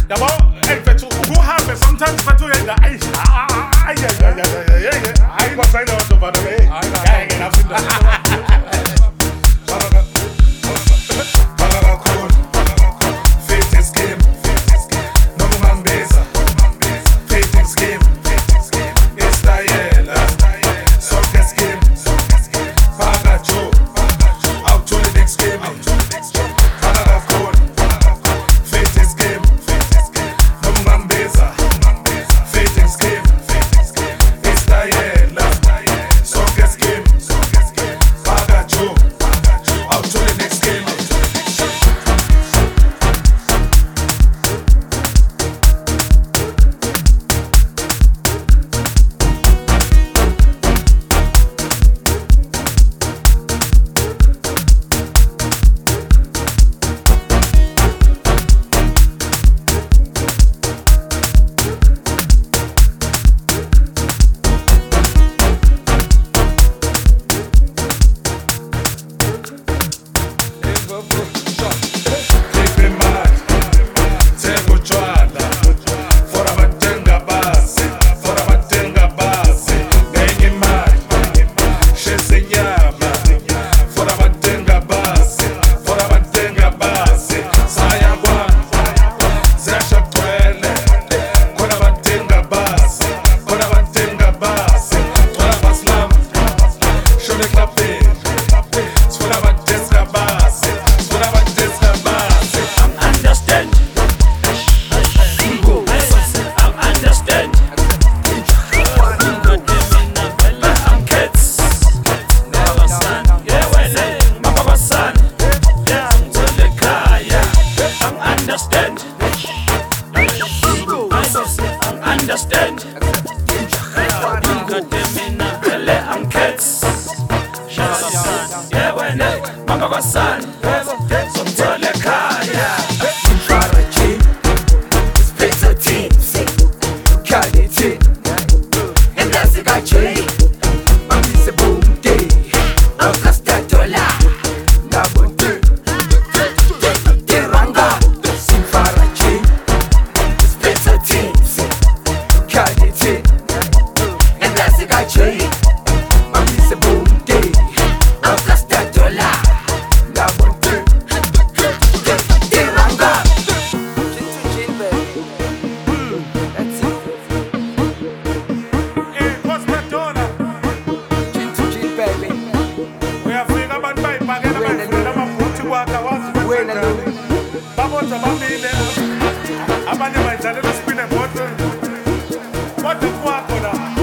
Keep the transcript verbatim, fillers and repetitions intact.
Yabo, hey, Fetu, who have sometimes Fetu in the ice? Ah, yeah, yeah, yeah, yeah, yeah. I was saying out of the way. I ain't nothing. Fitting scheme, no man beza. Fitting scheme, it's the yellow. Soccer scheme, Pagacho, out to the next game. Understand? I'm kids. Yeah, when Mama was son, so tell the car, yeah. Farachi, Spitzer team, Quality, and that's the guy Jay. I'm Mister Boom Day, I'm Castatola, Nabonte, Teranga, Farachi, Spitzer team, Quality, and that's the guy Jay. I'm Mister Boom Day, I'm Castatola, Nabonte, Teranga. Hey, what's that donor? Chin to chin, baby. We are free about five again. I'm free about putting water. What's the When I know Babos about being there. I'm on the mind. I don't spin a bottle. What the fuck,